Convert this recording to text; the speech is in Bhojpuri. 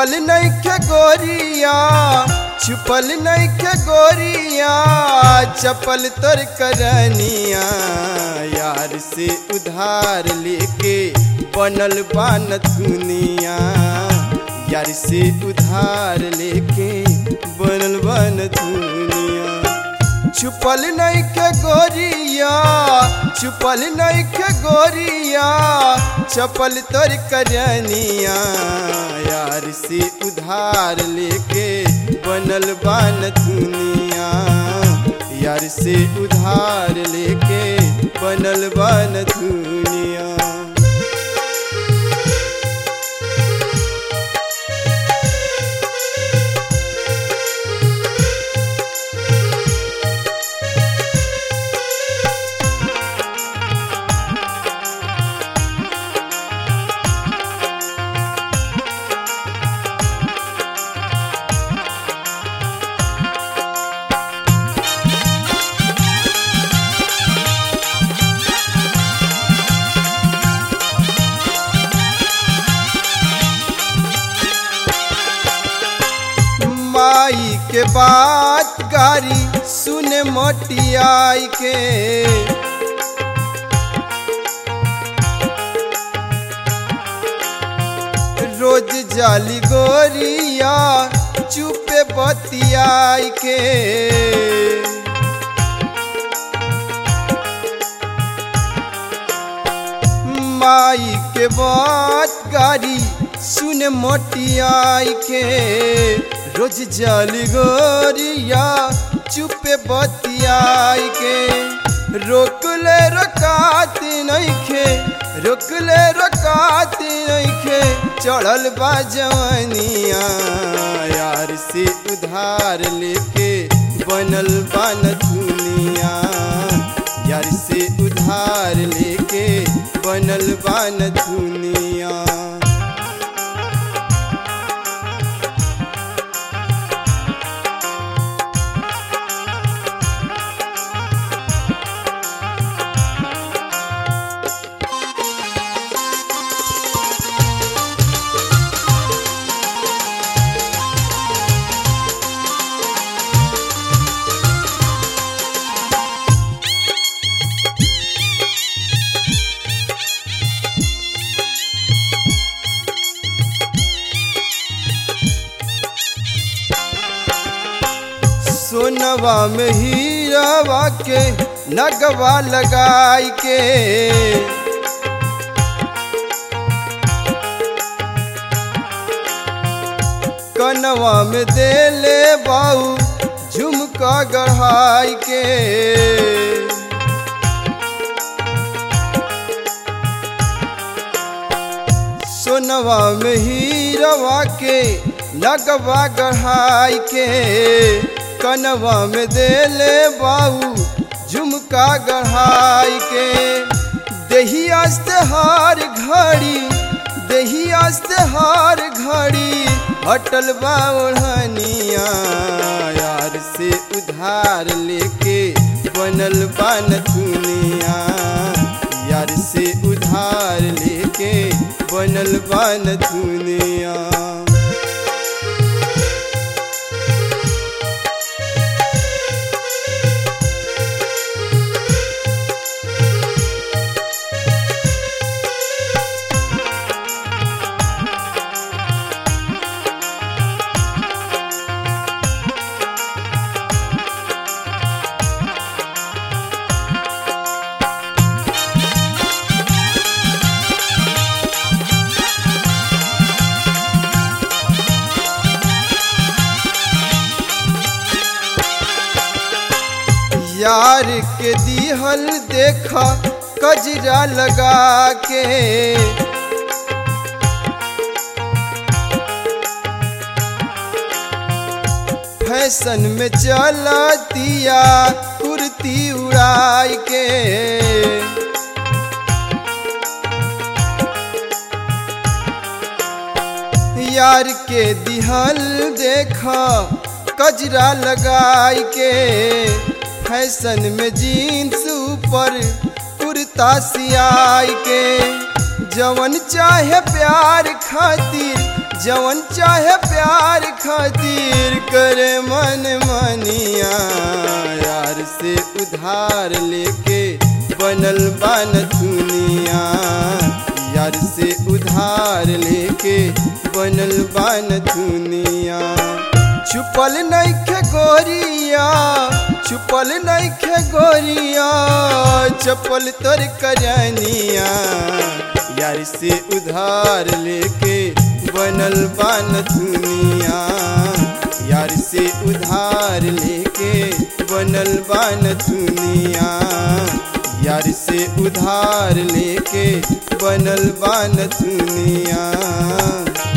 छुपल नइखे गोरिया छुपल नइखे गोरिया चपल तोर करनिया यार से उधार लेके बनल बान दुनिया यार से उधार लेके बनल बान दुनिया छुपल नइखे गोरिया छुपल नइखे गोरिया चपल तोर करनिया यार से उधार लेके बनल बान दुनिया यार से उधार लेके बनल बान दुनिया माई के बात गारी सुने मोटियाई के रोज जाली गोरिया चुपे बतियाई के माई के बात गारी सुने मोटियाई के रोज जाली गोरिया चुपे बतियाई के रोकले रकाती नइखे रोकले रकाती नइखे चढ़ल बा जवानिया यार से उधार लेके बनल बान दुनिया यार से उधार लेके बनल बान दुनिया सोनवा में हीरावा के नगवा लगाई के कनवा में देले बाऊ झुमका गढ़ाई के सोनवा में हीरावा के नगवा गढ़ाई के कनवा में देले बाऊ झुमका गढ़ाई के दहिया से हार घड़ी दहिया से हार घड़ी हटल बा ओढ़निया यार से उधार लेके बनल बान दुनिया यार से उधार लेके बनल बान दुनिया यार के दिहल देखा कजरा लगा के फैशन में चलतिया कुर्ती उड़ाई के यार के दिहल देखा कजरा लगाई के फैशन में जीन्स ऊपर कुर्ता सियाई के जवन चाहे प्यार खातिर जवन चाहे प्यार खातिर करे मन मनिया यार से उधार लेके बनल बान दुनिया यार से उधार लेके बनल बान दुनिया छुपल नइखे गोरिया छुपल नइखे गोरिया चपल तोर करनिया यार से उधार लेके बनल बान दुनिया यार से उधार लेके बनल बान दुनिया यार से उधार लेके बनल बान दुनिया।